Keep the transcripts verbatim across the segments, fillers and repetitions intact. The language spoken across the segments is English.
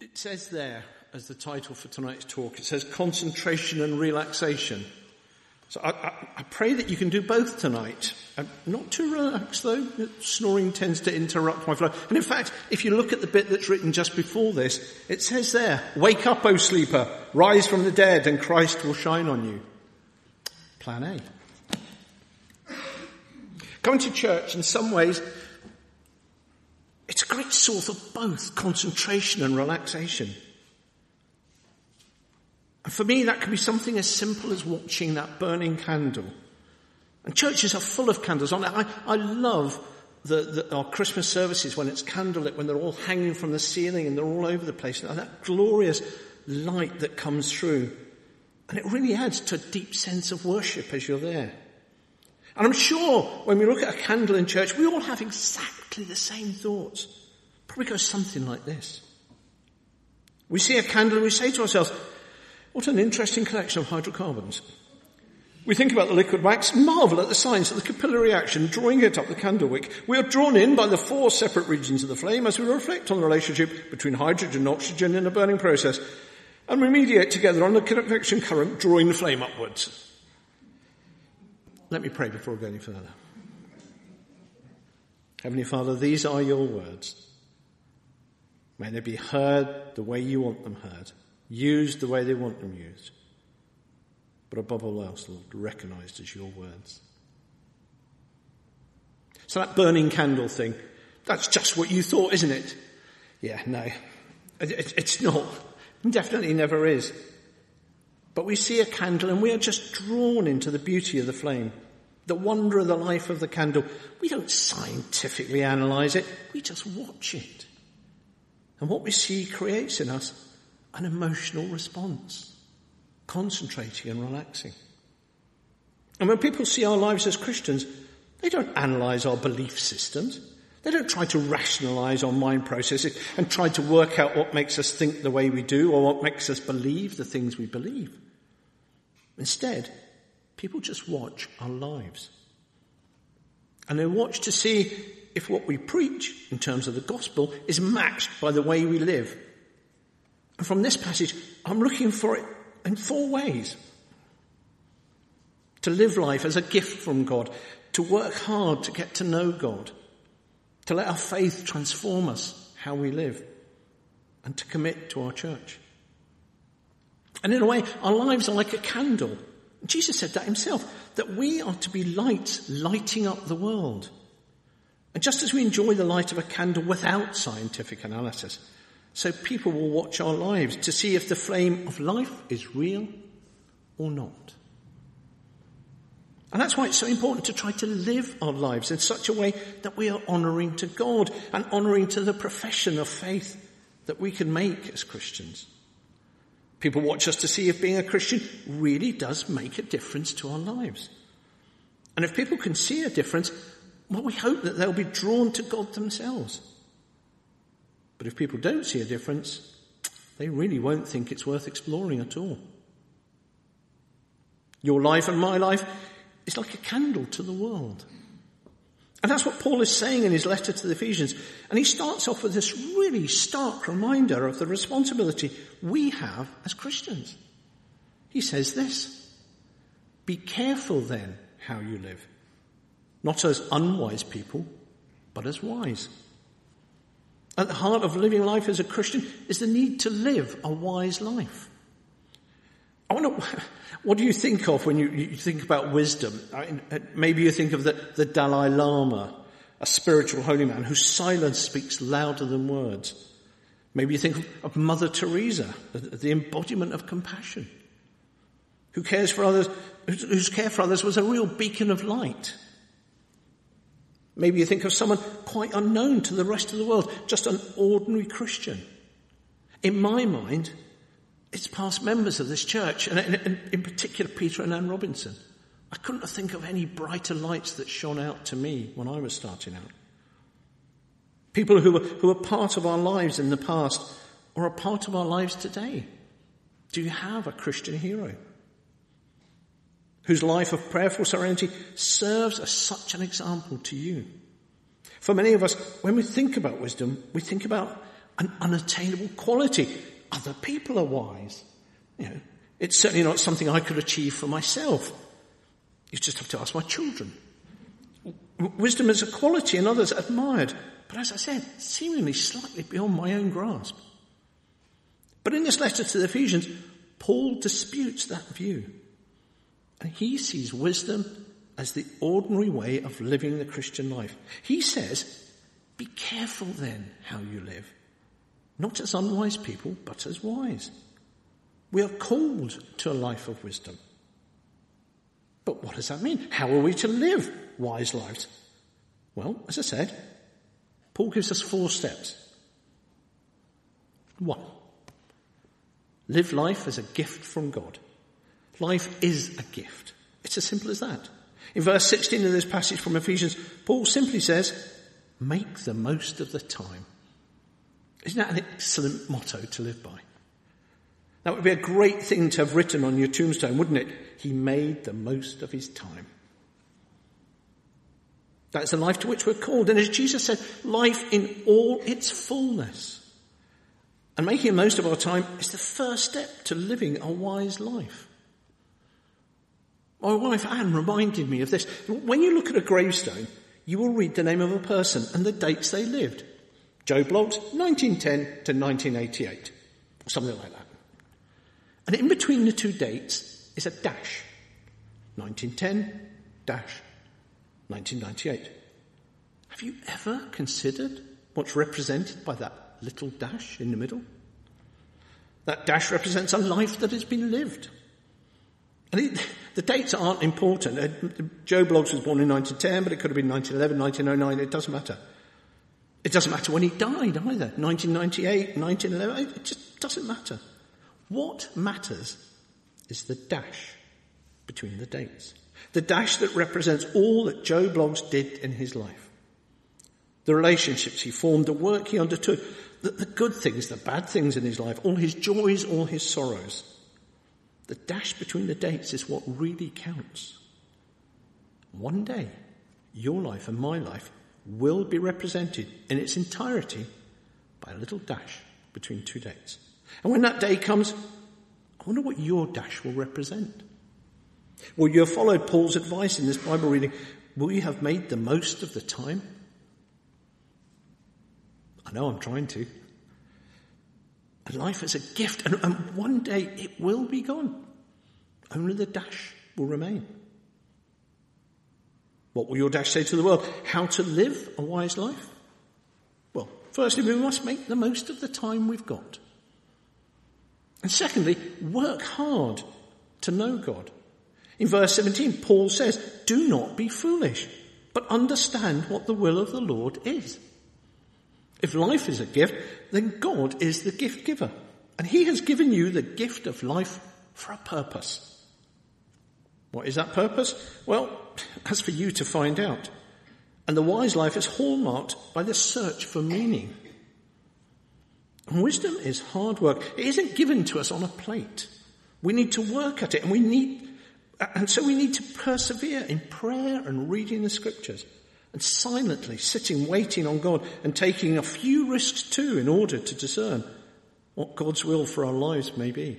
It says there, as the title for tonight's talk, it says concentration and relaxation. So I, I, I pray that you can do both tonight. Um, not too relaxed though. Snoring tends to interrupt my flow. And in fact, if you look at the bit that's written just before this, it says there, "Wake up, O sleeper, rise from the dead, and Christ will shine on you." Plan A. Going to church in some ways, it's a great source of both concentration and relaxation. And for me, that can be something as simple as watching that burning candle. And churches are full of candles on it. I, I love the, the, our Christmas services when it's candlelit, when they're all hanging from the ceiling and they're all over the place. And that glorious light that comes through. And it really adds to a deep sense of worship as you're there. And I'm sure when we look at a candle in church, we all have exactly the same thoughts. Probably goes something like this. We see a candle and we say to ourselves, what an interesting collection of hydrocarbons. We think about the liquid wax, marvel at the science of the capillary action drawing it up the candle wick. We are drawn in by the four separate regions of the flame as we reflect on the relationship between hydrogen and oxygen in a burning process. And we mediate together on the convection current drawing the flame upwards. Let me pray before we go any further. Heavenly Father, these are your words. May they be heard the way you want them heard, used the way they want them used, but above all else, Lord, recognised as your words. So that burning candle thing, that's just what you thought, isn't it? Yeah, no, it, it's not. It definitely never is. But we see a candle and we are just drawn into the beauty of the flame, the wonder of the life of the candle. We don't scientifically analyse it, we just watch it. And what we see creates in us an emotional response, concentrating and relaxing. And when people see our lives as Christians, they don't analyse our belief systems. They don't try to rationalise our mind processes and try to work out what makes us think the way we do or what makes us believe the things we believe. Instead, people just watch our lives. And they watch to see if what we preach in terms of the gospel is matched by the way we live. And from this passage, I'm looking for it in four ways. To live life as a gift from God, to work hard to get to know God, to let our faith transform us, how we live, and to commit to our church. And in a way, our lives are like a candle. Jesus said that himself, that we are to be lights lighting up the world. And just as we enjoy the light of a candle without scientific analysis, so people will watch our lives to see if the flame of life is real or not. And that's why it's so important to try to live our lives in such a way that we are honouring to God and honouring to the profession of faith that we can make as Christians. People watch us to see if being a Christian really does make a difference to our lives. And if people can see a difference, well, we hope that they'll be drawn to God themselves. But if people don't see a difference, they really won't think it's worth exploring at all. Your life and my life is like a candle to the world. And that's what Paul is saying in his letter to the Ephesians. And he starts off with this really stark reminder of the responsibility we have as Christians. He says this, "Be careful then how you live, not as unwise people, but as wise." At the heart of living life as a Christian is the need to live a wise life. I wonder, what do you think of when you, you think about wisdom? I mean, maybe you think of the, the Dalai Lama, a spiritual holy man whose silence speaks louder than words. Maybe you think of, of Mother Teresa, the, the embodiment of compassion, who cares for others, whose care for others was a real beacon of light. Maybe you think of someone quite unknown to the rest of the world, just an ordinary Christian. In my mind, it's past members of this church, and in, in particular Peter and Ann Robinson. I couldn't think of any brighter lights that shone out to me when I was starting out. People who were, who were part of our lives in the past or are part of our lives today. Do you have a Christian hero whose life of prayerful serenity serves as such an example to you? For many of us, when we think about wisdom, we think about an unattainable quality. Other people are wise. You know, it's certainly not something I could achieve for myself. You just have to ask my children. Wisdom is a quality and others admired, but as I said, seemingly slightly beyond my own grasp. But in this letter to the Ephesians, Paul disputes that view. And he sees wisdom as the ordinary way of living the Christian life. He says, be careful then how you live, not as unwise people, but as wise. We are called to a life of wisdom. But what does that mean? How are we to live wise lives? Well, as I said, Paul gives us four steps. One, live life as a gift from God. Life is a gift. It's as simple as that. In verse sixteen of this passage from Ephesians, Paul simply says, make the most of the time. Isn't that an excellent motto to live by? That would be a great thing to have written on your tombstone, wouldn't it? He made the most of his time. That's the life to which we're called. And as Jesus said, life in all its fullness. And making the most of our time is the first step to living a wise life. My wife Anne reminded me of this. When you look at a gravestone, you will read the name of a person and the dates they lived. Joe Bloggs, nineteen ten to nineteen eighty-eight, or something like that. And in between the two dates is a dash. nineteen ten dash nineteen ninety-eight. Have you ever considered what's represented by that little dash in the middle? That dash represents a life that has been lived. And it, the dates aren't important. Uh, Joe Bloggs was born in nineteen ten, but it could have been nineteen eleven, nineteen oh nine. It doesn't matter. It doesn't matter when he died either. nineteen ninety-eight, nineteen eleven. It just doesn't matter. What matters is the dash between the dates. The dash that represents all that Joe Bloggs did in his life. The relationships he formed, the work he undertook, the, the good things, the bad things in his life, all his joys, all his sorrows. The dash between the dates is what really counts. One day, your life and my life will be represented in its entirety by a little dash between two dates. And when that day comes, I wonder what your dash will represent. Will you have followed Paul's advice in this Bible reading? Will you have made the most of the time? I know I'm trying to. And life is a gift, and, and one day it will be gone. Only the dash will remain. What will your dash say to the world? How to live a wise life? Well, firstly, we must make the most of the time we've got. And secondly, work hard to know God. In verse seventeen, Paul says, do not be foolish, but understand what the will of the Lord is. If life is a gift, then God is the gift giver. And he has given you the gift of life for a purpose. What is that purpose? Well, that's for you to find out. And the wise life is hallmarked by the search for meaning. And wisdom is hard work. It isn't given to us on a plate. We need to work at it, and we need, and so we need to persevere in prayer and reading the scriptures, and silently sitting, waiting on God, and taking a few risks too in order to discern what God's will for our lives may be.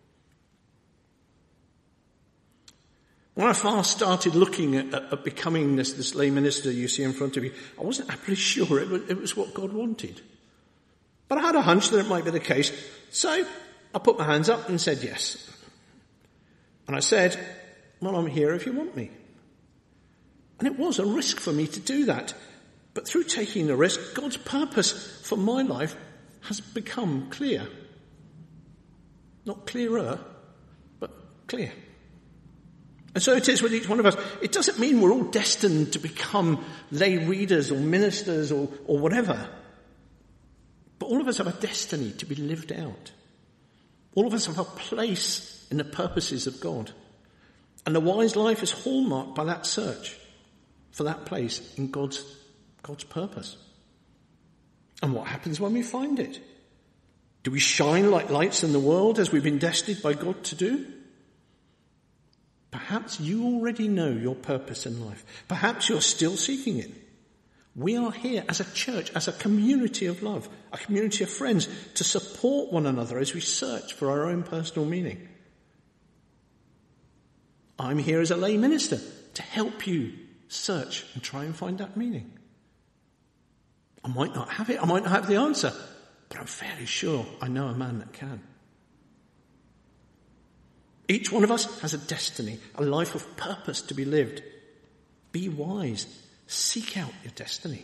When I first started looking at, at, at becoming this, this lay minister you see in front of you, I wasn't absolutely sure it was, it was what God wanted. But I had a hunch that it might be the case, so I put my hands up and said yes. And I said, well, I'm here if you want me. And it was a risk for me to do that. But through taking the risk, God's purpose for my life has become clear. Not clearer, but clear. And so it is with each one of us. It doesn't mean we're all destined to become lay readers or ministers or, or whatever. But all of us have a destiny to be lived out. All of us have a place in the purposes of God. And the wise life is hallmarked by that search for that place in God's, God's purpose. And what happens when we find it? Do we shine like lights in the world as we've been destined by God to do? Perhaps you already know your purpose in life. Perhaps you're still seeking it. We are here as a church, as a community of love, a community of friends, to support one another as we search for our own personal meaning. I'm here as a lay minister to help you search and try and find that meaning. I might not have it, I might not have the answer, but I'm fairly sure I know a man that can. Each one of us has a destiny, a life of purpose to be lived. Be wise. Seek out your destiny.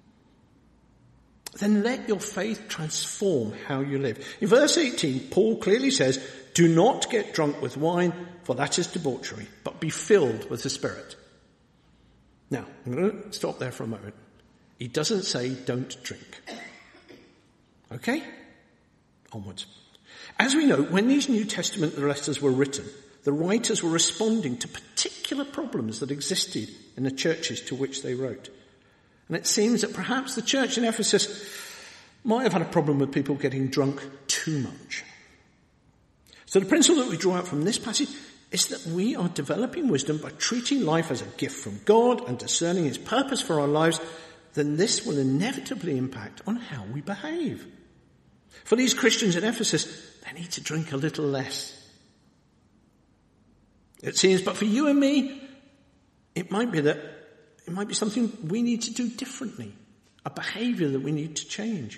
Then let your faith transform how you live. In verse eighteen, Paul clearly says, do not get drunk with wine, for that is debauchery, but be filled with the Spirit. Now, I'm going to stop there for a moment. He doesn't say don't drink. Okay? Onwards. As we know, when these New Testament letters were written, the writers were responding to particular problems that existed in the churches to which they wrote. And it seems that perhaps the church in Ephesus might have had a problem with people getting drunk too much. So the principle that we draw out from this passage is that we are developing wisdom by treating life as a gift from God and discerning its purpose for our lives. Then this will inevitably impact on how we behave. For these Christians in Ephesus, they need to drink a little less. It seems, but for you and me, it might be that it might be something we need to do differently, a behaviour that we need to change.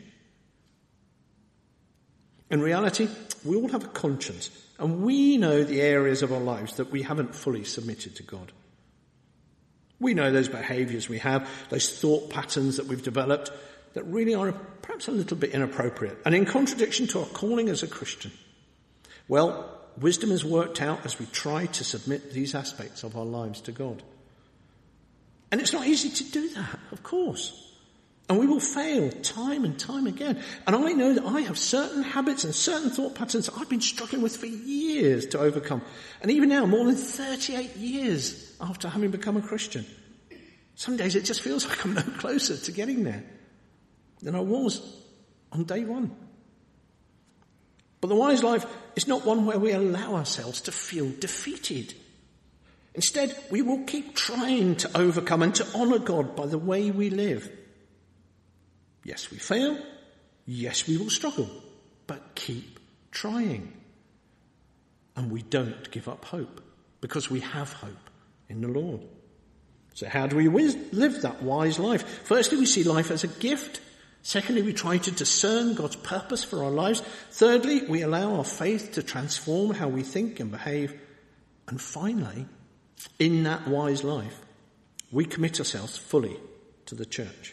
In reality, we all have a conscience, and we know the areas of our lives that we haven't fully submitted to God. We know those behaviours we have, those thought patterns that we've developed that really are perhaps a little bit inappropriate and in contradiction to our calling as a Christian. Well, wisdom is worked out as we try to submit these aspects of our lives to God. And it's not easy to do that, of course. And we will fail time and time again. And I know that I have certain habits and certain thought patterns that I've been struggling with for years to overcome. And even now, more than thirty-eight years after having become a Christian, some days it just feels like I'm no closer to getting there than I was on day one. But the wise life is not one where we allow ourselves to feel defeated. Instead, we will keep trying to overcome and to honour God by the way we live. Yes, we fail. Yes, we will struggle. But keep trying. And we don't give up hope, because we have hope in the Lord. So how do we live that wise life? Firstly, we see life as a gift. Secondly, we try to discern God's purpose for our lives. Thirdly, we allow our faith to transform how we think and behave. And finally, in that wise life, we commit ourselves fully to the church.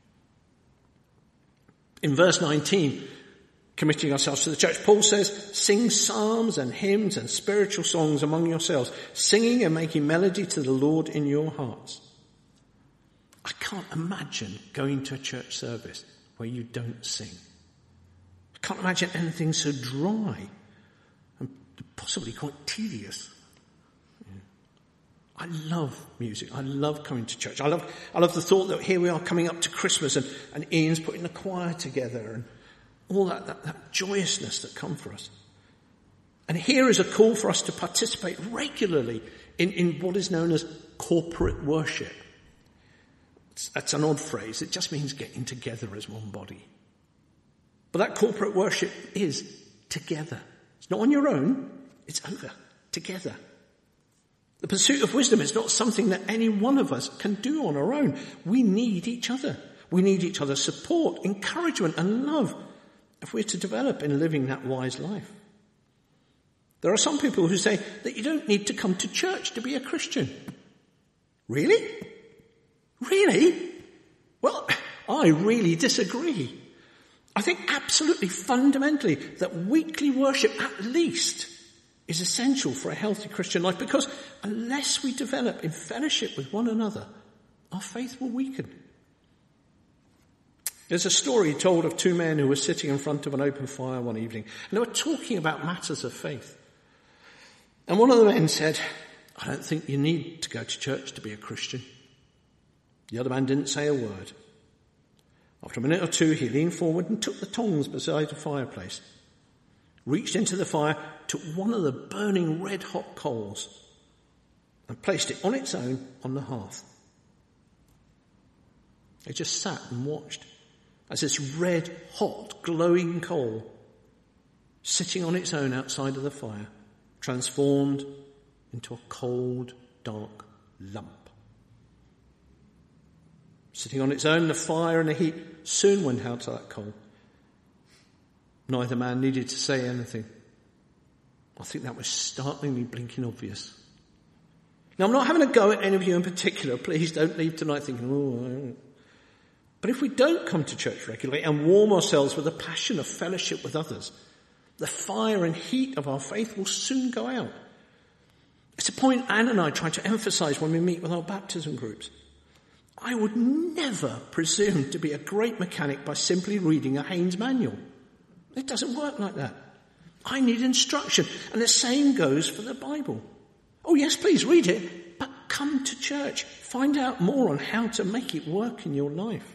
In verse nineteen, committing ourselves to the church, Paul says, sing psalms and hymns and spiritual songs among yourselves, singing and making melody to the Lord in your hearts. I can't imagine going to a church service where you don't sing. I can't imagine anything so dry and possibly quite tedious. I love music. I love coming to church. I love I love the thought that here we are coming up to Christmas and, and Ian's putting the choir together and all that, that, that joyousness that comes for us. And here is a call for us to participate regularly in, in what is known as corporate worship. It's, that's an odd phrase. It just means getting together as one body. But that corporate worship is together. It's not on your own. It's over. Together. The pursuit of wisdom is not something that any one of us can do on our own. We need each other. We need each other's support, encouragement and love if we're to develop in living that wise life. There are some people who say that you don't need to come to church to be a Christian. Really? Really? Well, I really disagree. I think absolutely fundamentally that weekly worship at least is essential for a healthy Christian life, because unless we develop in fellowship with one another, our faith will weaken. There's a story told of two men who were sitting in front of an open fire one evening, and they were talking about matters of faith. And one of the men said, I don't think you need to go to church to be a Christian. The other man didn't say a word. After a minute or two, he leaned forward and took the tongs beside the fireplace, reached into the fire, took one of the burning red-hot coals and placed it on its own on the hearth. They just sat and watched as this red, hot, glowing coal, sitting on its own outside of the fire, transformed into a cold, dark lump. Sitting on its own, the fire and the heat soon went out to that coal. Neither man needed to say anything. I think that was startlingly blinking obvious. Now, I'm not having a go at any of you in particular. Please don't leave tonight thinking, oh, I don't. But if we don't come to church regularly and warm ourselves with the passion of fellowship with others, the fire and heat of our faith will soon go out. It's a point Anne and I try to emphasize when we meet with our baptism groups. I would never presume to be a great mechanic by simply reading a Haynes manual. It doesn't work like that. I need instruction, and the same goes for the Bible. Oh yes, please read it, but come to church. Find out more on how to make it work in your life.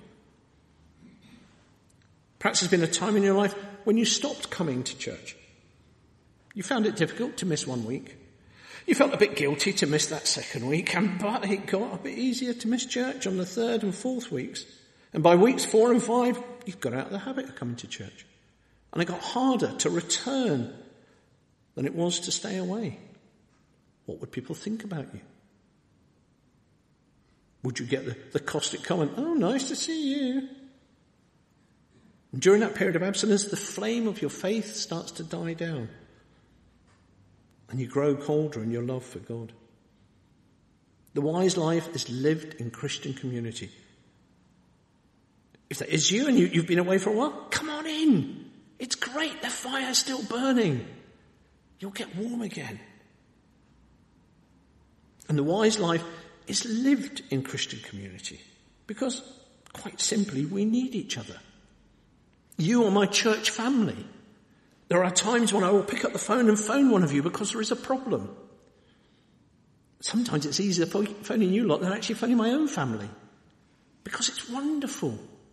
Perhaps there's been a time in your life when you stopped coming to church. You found it difficult to miss one week. You felt a bit guilty to miss that second week, and but it got a bit easier to miss church on the third and fourth weeks. And by weeks four and five, you've got out of the habit of coming to church. And it got harder to return than it was to stay away. What would people think about you? Would you get the, the caustic comment, oh, nice to see you? And during that period of abstinence, the flame of your faith starts to die down. And you grow colder in your love for God. The wise life is lived in Christian community. If that is you and you, you've been away for a while, come on in. It's great. The fire's still burning. You'll get warm again. And the wise life is lived in Christian community because, quite simply, we need each other. You are my church family. There are times when I will pick up the phone and phone one of you because there is a problem. Sometimes it's easier phoning you lot than actually phoning my own family because it's wonderful.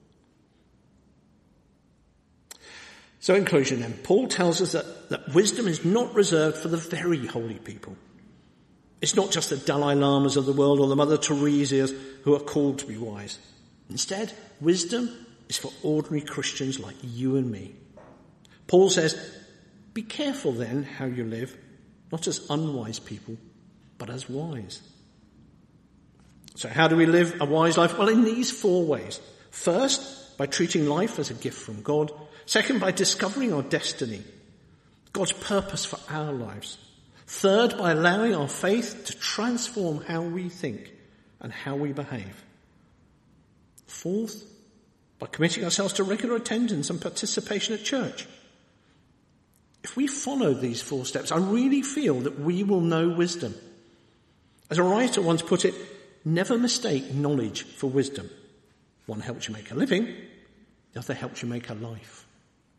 So in conclusion then, Paul tells us that, that wisdom is not reserved for the very holy people. It's not just the Dalai Lamas of the world or the Mother Teresa's who are called to be wise. Instead, wisdom is for ordinary Christians like you and me. Paul says, be careful then how you live, not as unwise people, but as wise. So how do we live a wise life? Well, in these four ways. First, by treating life as a gift from God. Second, by discovering our destiny, God's purpose for our lives. Third, by allowing our faith to transform how we think and how we behave. Fourth, by committing ourselves to regular attendance and participation at church. If we follow these four steps, I really feel that we will know wisdom. As a writer once put it, never mistake knowledge for wisdom. One helps you make a living, the other helps you make a life.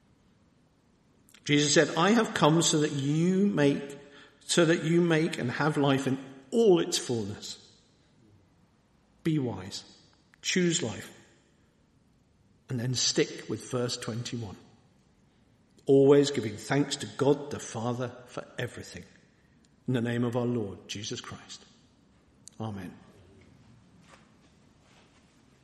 Jesus said, I have come so that you make, so that you make and have life in all its fullness. Be wise, choose life, and then stick with verse twenty-one. Always giving thanks to God the Father for everything. In the name of our Lord Jesus Christ. Amen.